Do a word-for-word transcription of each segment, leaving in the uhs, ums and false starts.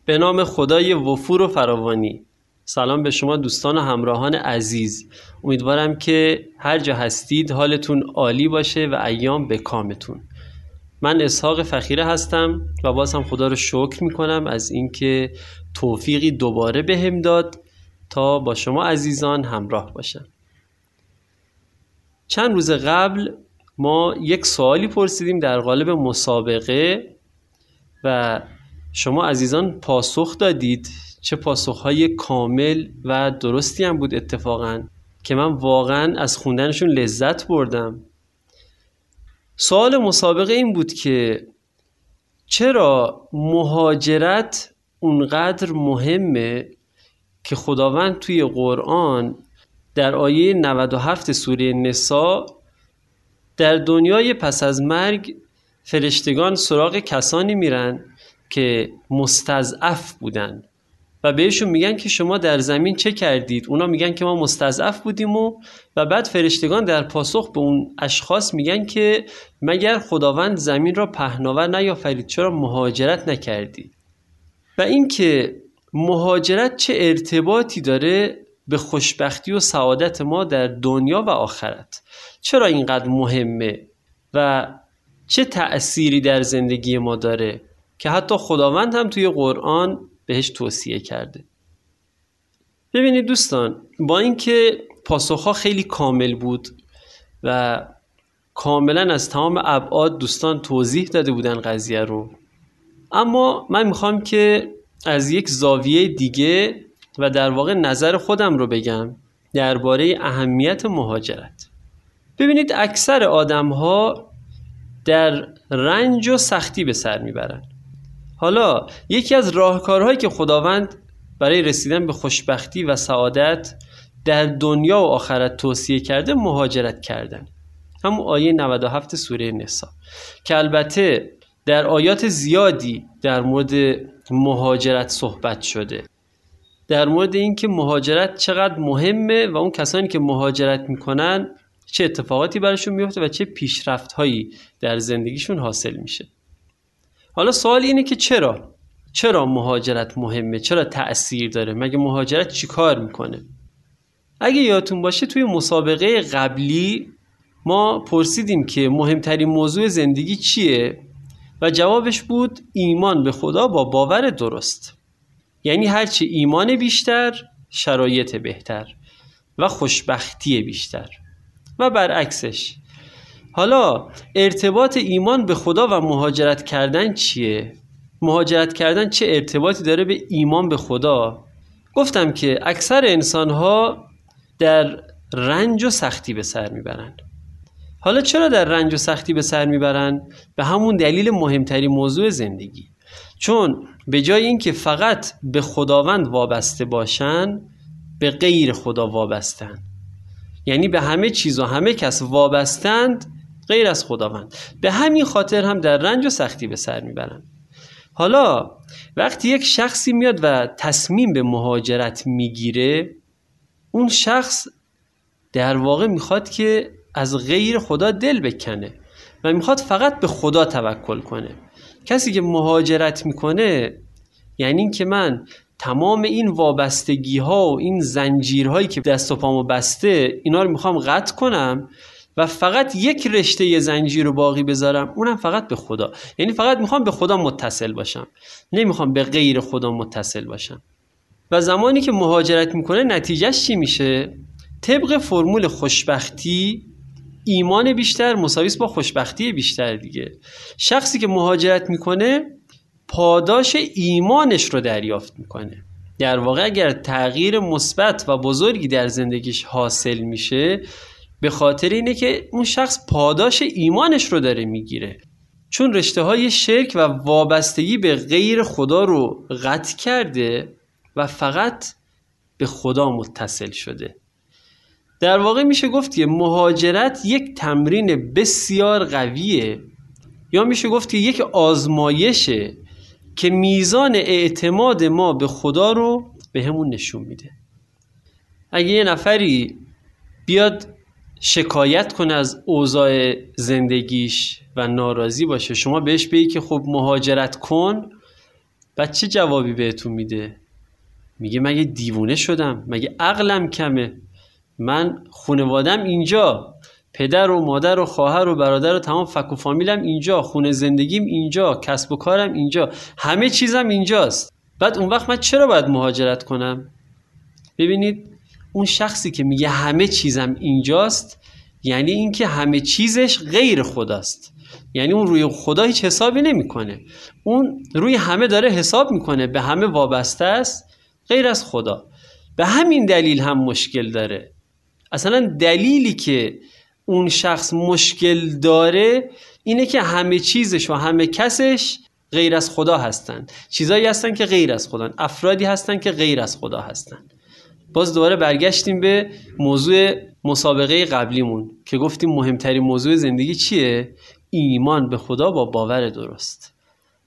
به نام خدای وفور و فراوانی. سلام به شما دوستان و همراهان عزیز. امیدوارم که هر جا هستید حالتون عالی باشه و ایام به کامتون. من اسحاق فخیره هستم و باز هم خدا رو شکر میکنم از اینکه توفیقی دوباره بهم داد تا با شما عزیزان همراه باشم. چند روز قبل ما یک سوالی پرسیدیم در قالب مسابقه و شما عزیزان پاسخ دادید. چه پاسخهای کامل و درستی هم بود اتفاقا که من واقعا از خوندنشون لذت بردم. سوال مسابقه این بود که چرا مهاجرت اونقدر مهمه که خداوند توی قرآن در آیه نود و هفت سوره نساء در دنیای پس از مرگ فرشتگان سراغ کسانی میرن که مستضعف بودن و بهشون میگن که شما در زمین چه کردید؟ اونا میگن که ما مستضعف بودیم و و بعد فرشتگان در پاسخ به اون اشخاص میگن که مگر خداوند زمین را پهناور نیافرید؟ چرا مهاجرت نکردید؟ و این که مهاجرت چه ارتباطی داره به خوشبختی و سعادت ما در دنیا و آخرت؟ چرا اینقدر مهمه و چه تأثیری در زندگی ما داره که حتی خداوند هم توی قرآن بهش توصیه کرده؟ ببینید دوستان، با اینکه پاسخها خیلی کامل بود و کاملا از تمام ابعاد دوستان توضیح داده بودن قضیه رو، اما من میخوام که از یک زاویه دیگه و در واقع نظر خودم رو بگم درباره اهمیت مهاجرت. ببینید اکثر آدم‌ها در رنج و سختی به سر میبرن. حالا یکی از راهکارهایی که خداوند برای رسیدن به خوشبختی و سعادت در دنیا و آخرت توصیه کرده مهاجرت کردن. همون آیه نود و هفت سوره نساء که البته در آیات زیادی در مورد مهاجرت صحبت شده، در مورد این که مهاجرت چقدر مهمه و اون کسانی که مهاجرت میکنن چه اتفاقاتی براشون میفته و چه پیشرفت‌هایی در زندگیشون حاصل میشه. حالا سوال اینه که چرا؟ چرا مهاجرت مهمه؟ چرا تأثیر داره؟ مگه مهاجرت چی کار میکنه؟ اگه یادتون باشه توی مسابقه قبلی ما پرسیدیم که مهمترین موضوع زندگی چیه و جوابش بود ایمان به خدا با باور درست. یعنی هرچی ایمان بیشتر، شرایط بهتر و خوشبختی بیشتر و برعکسش. حالا ارتباط ایمان به خدا و مهاجرت کردن چیه؟ مهاجرت کردن چه ارتباطی داره به ایمان به خدا؟ گفتم که اکثر انسان‌ها در رنج و سختی به سر میبرن. حالا چرا در رنج و سختی به سر میبرن؟ به همون دلیل مهمترین موضوع زندگی. چون به جای اینکه فقط به خداوند وابسته باشن، به غیر خدا وابستن. یعنی به همه چیز و همه کس وابستند غیر از خداوند. به همین خاطر هم در رنج و سختی به سر میبرن. حالا وقتی یک شخصی میاد و تصمیم به مهاجرت میگیره، اون شخص در واقع میخواد که از غیر خدا دل بکنه و میخواد فقط به خدا توکل کنه. کسی که مهاجرت میکنه یعنی این که من تمام این وابستگی ها و این زنجیرهایی که دست و پامو بسته اینا رو میخوام قطع کنم و فقط یک رشته ی زنجیر رو باقی بذارم، اونم فقط به خدا. یعنی فقط میخوام به خدا متصل باشم، نمیخوام به غیر خدا متصل باشم. و زمانی که مهاجرت میکنه نتیجهش چی میشه؟ طبق فرمول خوشبختی ایمان بیشتر مساوی است با خوشبختی بیشتر دیگه. شخصی که مهاجرت میکنه پاداش ایمانش رو دریافت میکنه. در واقع اگر تغییر مثبت و بزرگی در زندگیش حاصل میشه، به خاطر اینه که اون شخص پاداش ایمانش رو داره میگیره، چون رشته های شرک و وابستگی به غیر خدا رو قطع کرده و فقط به خدا متصل شده. در واقع میشه گفت که مهاجرت یک تمرین بسیار قویه، یا میشه گفت که یک آزمایشه که میزان اعتماد ما به خدا رو به همون نشون میده. اگه یه نفری بیاد شکایت کنه از اوضاع زندگیش و ناراضی باشه، شما بهش بگی که خب مهاجرت کن، بعد چه جوابی بهتون میده؟ میگه مگه دیوونه شدم؟ مگه عقلم کمه؟ من خانوادم اینجا، پدر و مادر و خواهر و برادر و تمام فک و فامیلم اینجا، خونه زندگیم اینجا، کسب و کارم اینجا، همه چیزم اینجاست. بعد اون وقت من چرا باید مهاجرت کنم؟ ببینید اون شخصی که میگه همه چیزم اینجاست، یعنی اینکه همه چیزش غیر خداست. یعنی اون روی خدا هیچ حسابی نمیکنه. اون روی همه داره حساب میکنه، به همه وابسته است غیر از خدا. به همین دلیل هم مشکل داره. اصلا دلیلی که اون شخص مشکل داره اینه که همه چیزش و همه کسش غیر از خدا هستن. چیزایی هستن که غیر از خدا، افرادی هستن که غیر از خدا هستن. باز دوباره برگشتیم به موضوع مسابقه قبلیمون که گفتیم مهمترین موضوع زندگی چیه؟ ایمان به خدا با باور درست.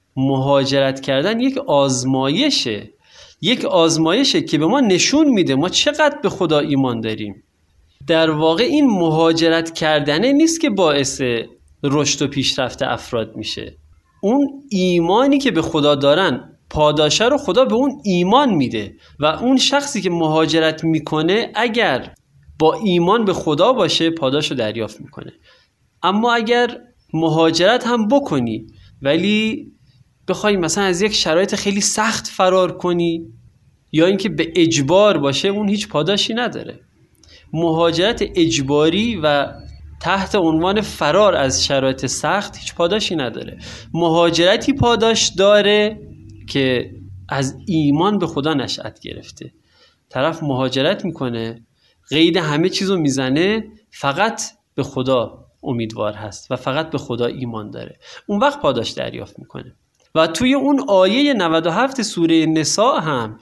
مهاجرت کردن یک آزمایشه، یک آزمایشه که به ما نشون میده ما چقدر به خدا ایمان داریم. در واقع این مهاجرت کردنه نیست که باعث رشد و پیشرفت افراد میشه. اون ایمانی که به خدا دارن پاداشه رو خدا به اون ایمان میده و اون شخصی که مهاجرت میکنه اگر با ایمان به خدا باشه پاداش رو دریافت میکنه. اما اگر مهاجرت هم بکنی ولی بخوای مثلا از یک شرایط خیلی سخت فرار کنی یا اینکه به اجبار باشه، اون هیچ پاداشی نداره. مهاجرت اجباری و تحت عنوان فرار از شرایط سخت هیچ پاداشی نداره. مهاجرتی پاداش داره که از ایمان به خدا نشأت گرفته. طرف مهاجرت میکنه، قید همه چیزو میزنه، فقط به خدا امیدوار هست و فقط به خدا ایمان داره، اون وقت پاداش دریافت میکنه. و توی اون آیه نود و هفت سوره نساء هم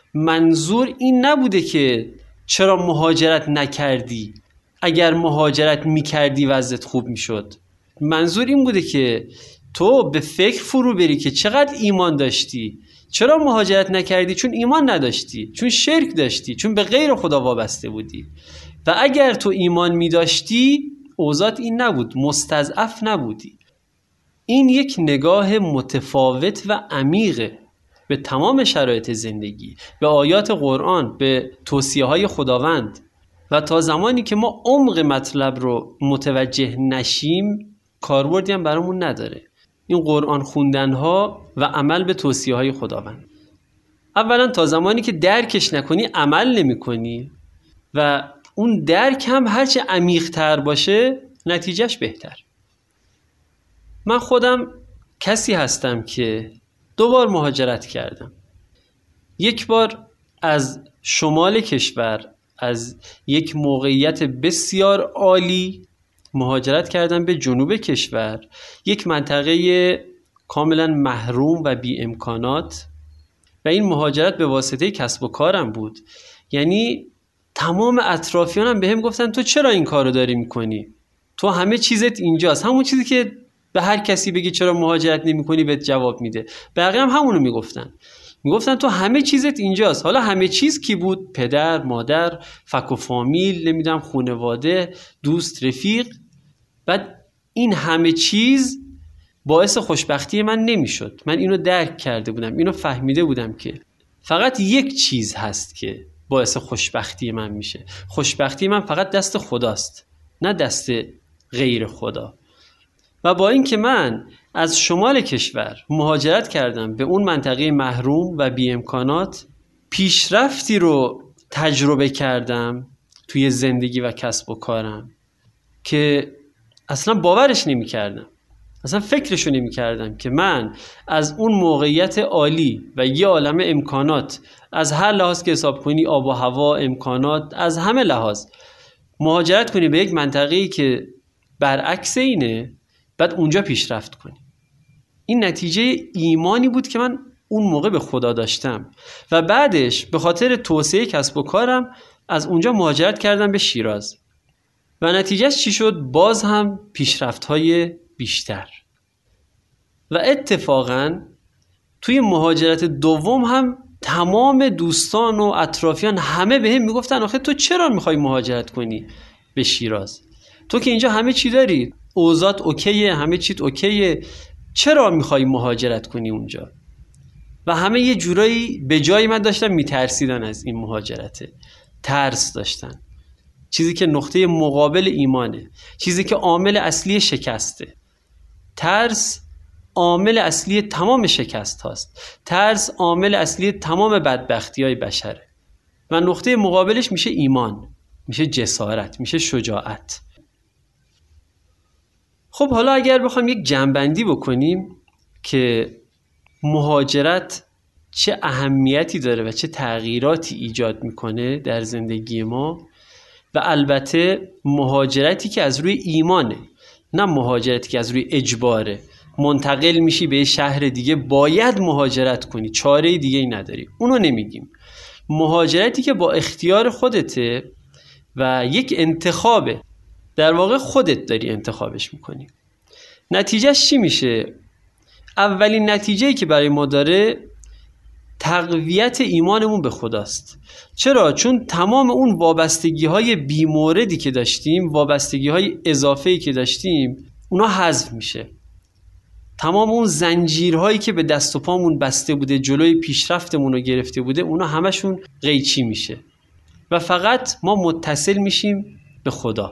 منظور این نبوده که چرا مهاجرت نکردی، اگر مهاجرت میکردی وضعت خوب میشد. منظور این بوده که تو به فکر فرو بری که چقدر ایمان داشتی. چرا مهاجرت نکردی؟ چون ایمان نداشتی، چون شرک داشتی، چون به غیر خدا وابسته بودی. و اگر تو ایمان می داشتی اوضاعت این نبود، مستضعف نبودی. این یک نگاه متفاوت و عمیقه به تمام شرایط زندگی، به آیات قرآن، به توصیه های خداوند. و تا زمانی که ما عمق مطلب رو متوجه نشیم کاربردی هم برامون نداره این قرآن خوندن ها و عمل به توصیه های خداوند. اولا تا زمانی که درکش نکنی عمل نمی کنی و اون درک هم هرچه عمیق تر باشه نتیجهش بهتر. من خودم کسی هستم که دو بار مهاجرت کردم. یک بار از شمال کشور، از یک موقعیت بسیار عالی مهاجرت کردم به جنوب کشور، یک منطقه کاملا محروم و بی امکانات. و این مهاجرت به واسطه کسب و کارم بود. یعنی تمام اطرافیانم به هم گفتن تو چرا این کارو داری میکنی؟ تو همه چیزت اینجاست. همون چیزی که به هر کسی بگی چرا مهاجرت نمیکنی بهت جواب میده. بقیه هم همونو میگفتن. میگفتن تو همه چیزت اینجاست. حالا همه چیز کی بود؟ پدر، مادر، فک و فامیل، نمیدونم خانواده، دوست، رفیق. بعد این همه چیز باعث خوشبختی من نمیشد. من اینو درک کرده بودم، اینو فهمیده بودم که فقط یک چیز هست که باعث خوشبختی من میشه. خوشبختی من فقط دست خداست، نه دست غیر خدا. و با این که من از شمال کشور مهاجرت کردم به اون منطقه محروم و بی امکانات، پیشرفتی رو تجربه کردم توی زندگی و کسب و کارم که اصلا باورش نمی کردم، اصلا فکرشو نمی کردم که من از اون موقعیت عالی و یه عالم امکانات، از هر لحاظ که حساب کنی، آب و هوا، امکانات، از همه لحاظ، مهاجرت کنی به یک منطقه‌ای که برعکس اینه، بعد اونجا پیشرفت کنی. این نتیجه ایمانی بود که من اون موقع به خدا داشتم و بعدش به خاطر توسعه کسب و کارم از اونجا مهاجرت کردم به شیراز و نتیجهش چی شد؟ باز هم پیشرفت‌های بیشتر. و اتفاقاً توی مهاجرت دوم هم تمام دوستان و اطرافیان همه به هم میگفتن آخه تو چرا میخوای مهاجرت کنی به شیراز؟ تو که اینجا همه چی داری، اوضاعت اوکیه، همه چیت اوکیه، چرا میخوای مهاجرت کنی اونجا؟ و همه یه جورایی به جای من داشتن میترسیدن از این مهاجرته، ترس داشتن، چیزی که نقطه مقابل ایمانه، چیزی که عامل اصلی شکسته. ترس عامل اصلی تمام شکست هاست، ترس عامل اصلی تمام بدبختی های بشره و نقطه مقابلش میشه ایمان، میشه جسارت، میشه شجاعت. خب حالا اگر بخوام یک جمع‌بندی بکنیم که مهاجرت چه اهمیتی داره و چه تغییراتی ایجاد میکنه در زندگی ما، و البته مهاجرتی که از روی ایمانه، نه مهاجرتی که از روی اجباره، منتقل میشی به شهر دیگه باید مهاجرت کنی، چاره دیگه ای نداری، اونو نمیگیم. مهاجرتی که با اختیار خودته و یک انتخابه، در واقع خودت داری انتخابش میکنی. نتیجهش چی میشه؟ اولین نتیجه‌ای که برای ما داره تقویت ایمانمون به خداست. چرا؟ چون تمام اون وابستگی‌های بی‌موردی که داشتیم، وابستگی‌های اضافه‌ای که داشتیم، اونا حذف میشه. تمام اون زنجیرهایی که به دست و پامون بسته بوده، جلوی پیشرفتمون رو گرفته بوده، اونا همشون قیچی میشه و فقط ما متصل میشیم به خدا.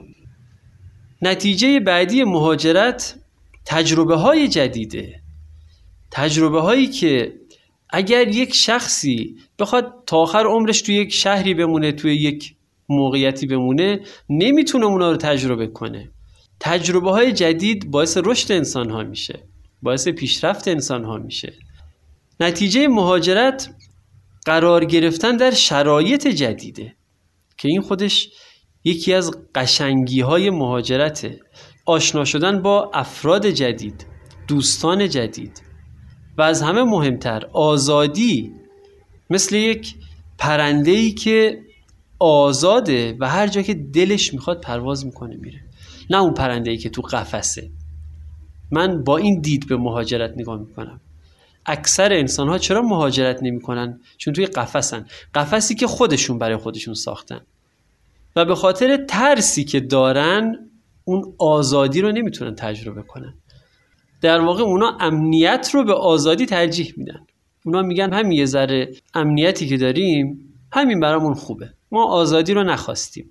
نتیجه بعدی مهاجرت تجربه های جدیده، تجربه هایی که اگر یک شخصی بخواد تا آخر عمرش توی یک شهری بمونه، توی یک موقعیتی بمونه، نمیتونه اونا رو تجربه کنه. تجربه های جدید باعث رشد انسان ها میشه، باعث پیشرفت انسان ها میشه. نتیجه مهاجرت قرار گرفتن در شرایط جدیده که این خودش یکی از قشنگی های مهاجرته. آشنا شدن با افراد جدید، دوستان جدید و از همه مهمتر آزادی، مثل یک پرنده‌ای که آزاده و هر جا که دلش میخواد پرواز میکنه میره، نه اون پرنده‌ای که تو قفسه. من با این دید به مهاجرت نگاه میکنم. اکثر انسان ها چرا مهاجرت نمیکنن؟ چون توی قفسن، قفسی که خودشون برای خودشون ساختن و به خاطر ترسی که دارن اون آزادی رو نمیتونن تجربه کنن. در واقع اونا امنیت رو به آزادی ترجیح میدن. اونا میگن همین یه ذره امنیتی که داریم همین برامون خوبه، ما آزادی رو نخواستیم.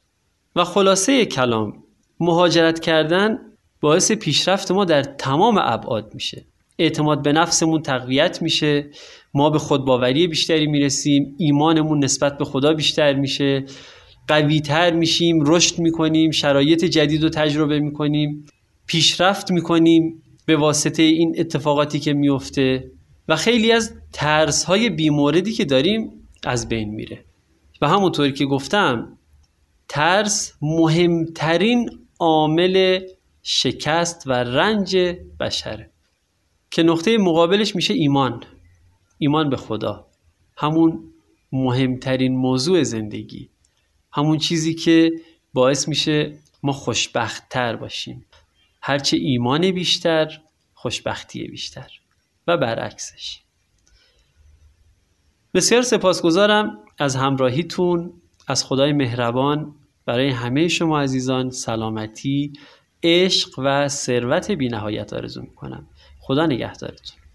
و خلاصه کلام، مهاجرت کردن باعث پیشرفت ما در تمام ابعاد میشه. اعتماد به نفسمون تقویت میشه، ما به خودباوری بیشتری میرسیم، ایمانمون نسبت به خدا بیشتر میشه، قوی‌تر میشیم، رشد میکنیم، شرایط جدید رو تجربه میکنیم، پیشرفت میکنیم به واسطه این اتفاقاتی که میفته و خیلی از ترس‌های بی‌موردی که داریم از بین میره. و همونطوری که گفتم، ترس مهمترین عامل شکست و رنج بشره که نقطه مقابلش میشه ایمان، ایمان به خدا، همون مهمترین موضوع زندگی، همون چیزی که باعث میشه ما خوشبخت‌تر باشیم. هرچه ایمان بیشتر، خوشبختی بیشتر و برعکسش. بسیار سپاسگزارم از همراهیتون. از خدای مهربان برای همه شما عزیزان سلامتی، عشق و ثروت بی‌نهایت آرزو میکنم. خدا نگهدارتون.